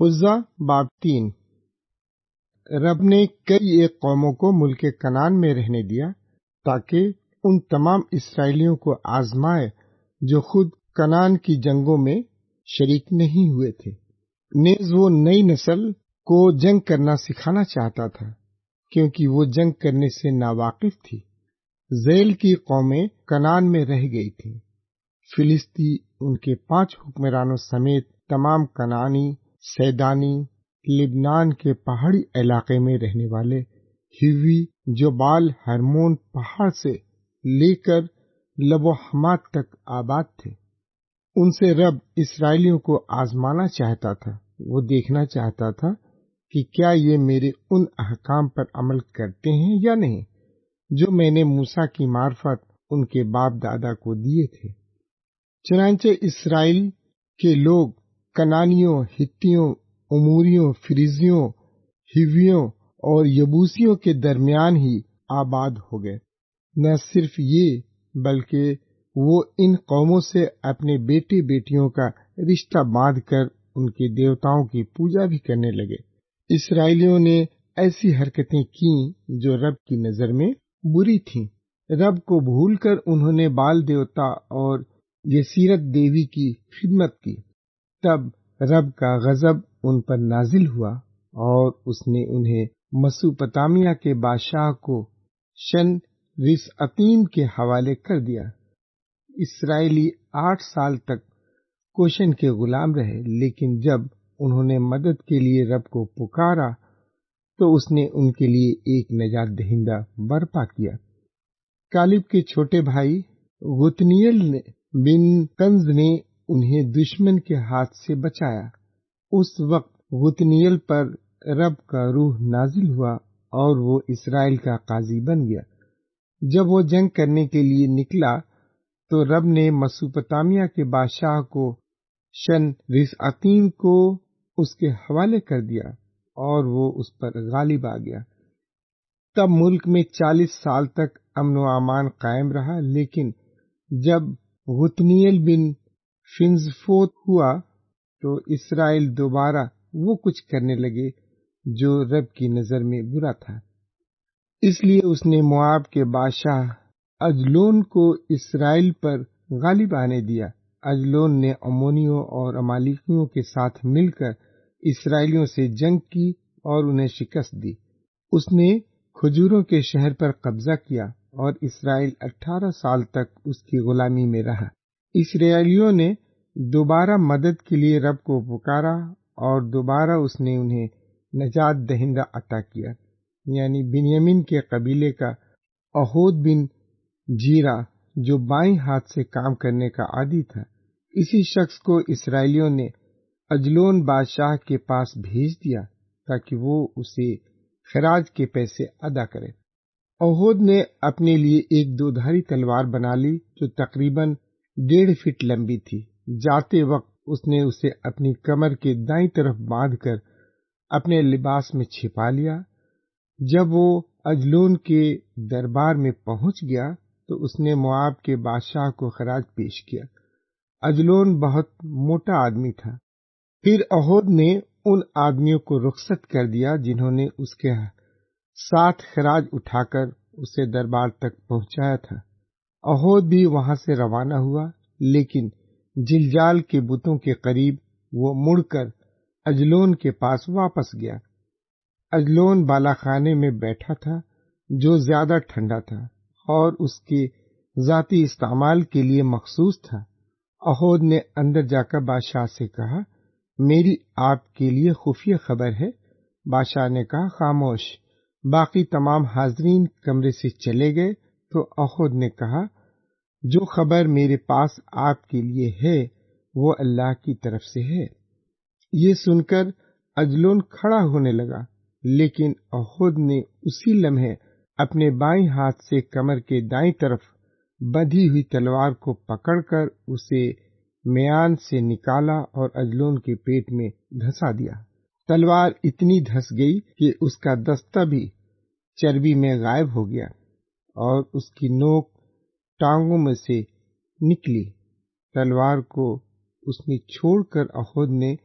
عزا باب 3۔ رب نے کئی ایک قوموں کو ملک کنعان میں رہنے دیا تاکہ ان تمام اسرائیلیوں کو آزمائے جو خود کنعان کی جنگوں میں شریک نہیں ہوئے تھے۔ نیز وہ نئی نسل کو جنگ کرنا سکھانا چاہتا تھا کیونکہ وہ جنگ کرنے سے ناواقف تھی۔ ذیل کی قومیں کنعان میں رہ گئی تھیں۔ فلسطی ان کے 5 حکمرانوں سمیت تمام کنعانی، سیدانی، لبنان کے پہاڑی علاقے میں رہنے والے ہیوی جو بال ہرمون پہاڑ سے لے کر لب و حمات تک آباد تھے، ان سے رب اسرائیلیوں کو آزمانا چاہتا تھا۔ وہ دیکھنا چاہتا تھا کہ کیا یہ میرے ان احکام پر عمل کرتے ہیں یا نہیں جو میں نے موسیٰ کی معرفت ان کے باپ دادا کو دیے تھے۔ چنانچہ اسرائیل کے لوگ کنعانیوں، ہتیوں، اموریوں، فریزیوں، ہیویوں اور یبوسیوں کے درمیان ہی آباد ہو گئے۔ نہ صرف یہ بلکہ وہ ان قوموں سے اپنے بیٹے بیٹیوں کا رشتہ باندھ کر ان کے دیوتاؤں کی پوجا بھی کرنے لگے۔ اسرائیلیوں نے ایسی حرکتیں کیں جو رب کی نظر میں بری تھیں۔ رب کو بھول کر انہوں نے بال دیوتا اور یسیرت دیوی کی خدمت کی۔ تب رب کا غضب ان پر نازل ہوا اور اس نے انہیں مسوپتامیہ کے بادشاہ کو شن رسعتیم کے حوالے کر دیا۔ اسرائیلی 8 سال تک کوشن کے غلام رہے، لیکن جب انہوں نے مدد کے لیے رب کو پکارا تو اس نے ان کے لیے ایک نجات دہندہ برپا کیا۔ کالب کے چھوٹے بھائی غتنیل بن کنز نے انہیں دشمن کے ہاتھ سے بچایا۔ اس وقت غتنیل پر رب کا روح نازل ہوا اور وہ اسرائیل کا قاضی بن گیا۔ جب وہ جنگ کرنے کے لیے نکلا تو رب نے مسوپتامیہ کے بادشاہ کو شن رسعتیم کو اس کے حوالے کر دیا اور وہ اس پر غالب آ گیا۔ تب ملک میں 40 سال تک امن و امان قائم رہا، لیکن جب غتنیل بن فنزفوت ہوا تو اسرائیل دوبارہ وہ کچھ کرنے لگے جو رب کی نظر میں برا تھا۔ اس لیے اس نے مواب کے بادشاہ اجلون کو اسرائیل پر غالب آنے دیا۔ اجلون نے امونیوں اور امالیکیوں کے ساتھ مل کر اسرائیلیوں سے جنگ کی اور انہیں شکست دی۔ اس نے کھجوروں کے شہر پر قبضہ کیا اور اسرائیل 18 سال تک اس کی غلامی میں رہا۔ اسرائیلیوں نے دوبارہ مدد کے لیے رب کو پکارا اور دوبارہ اس نے انہیں نجات دہندہ عطا کیا، یعنی بنیامین کے قبیلے کا اہود بن جیرا جو بائیں ہاتھ سے کام کرنے کا عادی تھا۔ اسی شخص کو اسرائیلیوں نے اجلون بادشاہ کے پاس بھیج دیا تاکہ وہ اسے خراج کے پیسے ادا کرے۔ اہود نے اپنے لیے ایک 2 دھاری تلوار بنا لی جو تقریباً 1.5 فٹ لمبی تھی۔ جاتے وقت اس نے اسے اپنی کمر کے دائیں طرف باندھ کر اپنے لباس میں چھپا لیا۔ جب وہ اجلون کے دربار میں پہنچ گیا تو اس نے مواب کے بادشاہ کو خراج پیش کیا۔ اجلون بہت موٹا آدمی تھا۔ پھر اہود نے ان آدمیوں کو رخصت کر دیا جنہوں نے اس کے ساتھ خراج اٹھا کر اسے دربار تک پہنچایا تھا۔ اہود بھی وہاں سے روانہ ہوا، لیکن جلجال کے بتوں کے قریب وہ مڑ کر اجلون کے پاس واپس گیا۔ اجلون بالا خانے میں بیٹھا تھا جو زیادہ ٹھنڈا تھا اور اس کے ذاتی استعمال کے لیے مخصوص تھا۔ اہود نے اندر جا کر بادشاہ سے کہا، میری آپ کے لیے خفیہ خبر ہے۔ بادشاہ نے کہا، خاموش۔ باقی تمام حاضرین کمرے سے چلے گئے تو اہود نے کہا، جو خبر میرے پاس آپ کے لیے ہے وہ اللہ کی طرف سے ہے۔ یہ سن کر اجلون کھڑا ہونے لگا، لیکن اہود نے اسی لمحے اپنے بائیں ہاتھ سے کمر کے دائیں طرف بندھی ہوئی تلوار کو پکڑ کر اسے میان سے نکالا اور اجلون کے پیٹ میں دھسا دیا۔ تلوار اتنی دھس گئی کہ اس کا دستہ بھی چربی میں غائب ہو گیا اور اس کی نوک ٹانگوں میں سے نکلی۔ تلوار کو اس میں چھوڑ کر اہود نے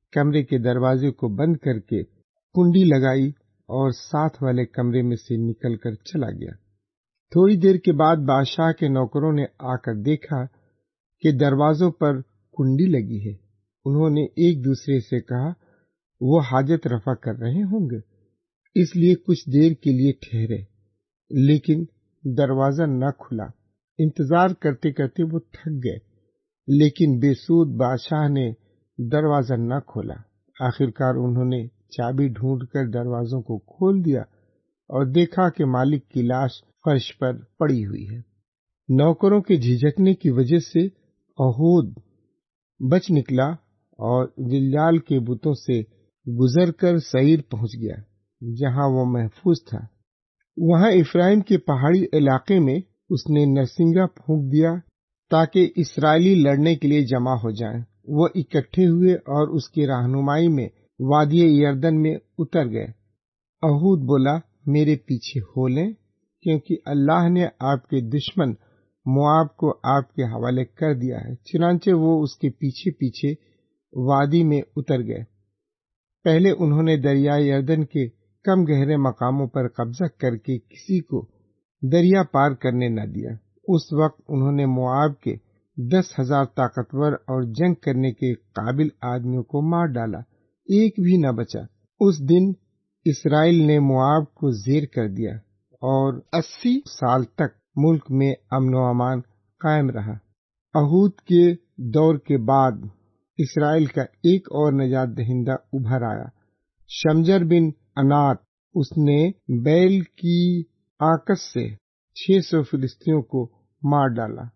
کمرے کے دروازے کو بند کر کے کنڈی لگائی اور ساتھ والے کمرے میں سے نکل کر چلا گیا۔ تھوڑی دیر کے بعد بادشاہ کے نوکروں نے آ کر دیکھا کہ دروازوں پر کنڈی لگی ہے۔ انہوں نے ایک دوسرے سے کہا وہ حاجت رفع کر رہے ہوں گے، اس لیے کچھ دیر کے لیے ٹھہرے، لیکن دروازہ نہ کھلا۔ انتظار کرتے کرتے وہ تھک گئے، لیکن بے سود بادشاہ نے دروازہ نہ کھولا۔ آخرکار انہوں نے چابی ڈھونڈ کر دروازوں کو کھول دیا اور دیکھا کہ مالک کی لاش فرش پر پڑی ہوئی ہے۔ نوکروں کے جھجکنے کی وجہ سے اہود بچ نکلا اور جلجال کے بتوں سے گزر کر سعیر پہنچ گیا، جہاں وہ محفوظ تھا۔ وہاں افرائیم کے پہاڑی علاقے میں اس نے نرسنگا پھونک دیا تاکہ اسرائیلی لڑنے کے لیے جمع ہو جائیں۔ وہ اکٹھے ہوئے اور اس کی رہنمائی میں وادی یردن میں اتر گئے۔ اہود بولا میرے پیچھے ہو لیں، کیونکہ اللہ نے آپ کے دشمن مواب کو آپ کے حوالے کر دیا ہے۔ چنانچہ وہ اس کے پیچھے پیچھے وادی میں اتر گئے۔ پہلے انہوں نے دریائے یردن کے کم گہرے مقاموں پر قبضہ کر کے کسی کو دریا پار کرنے نہ دیا۔ اس وقت انہوں نے مواب کے 10,000 طاقتور اور جنگ کرنے کے قابل آدمیوں کو مار ڈالا، ایک بھی نہ بچا۔ اس دن اسرائیل نے مواب کو زیر کر دیا اور 80 سال تک ملک میں امن و امان قائم رہا۔ اہود کے دور کے بعد اسرائیل کا ایک اور نجات دہندہ ابھر آیا، شمجر بن انات۔ اس نے بیل کی آکس سے 600 فلسطینیوں کو مار ڈالا۔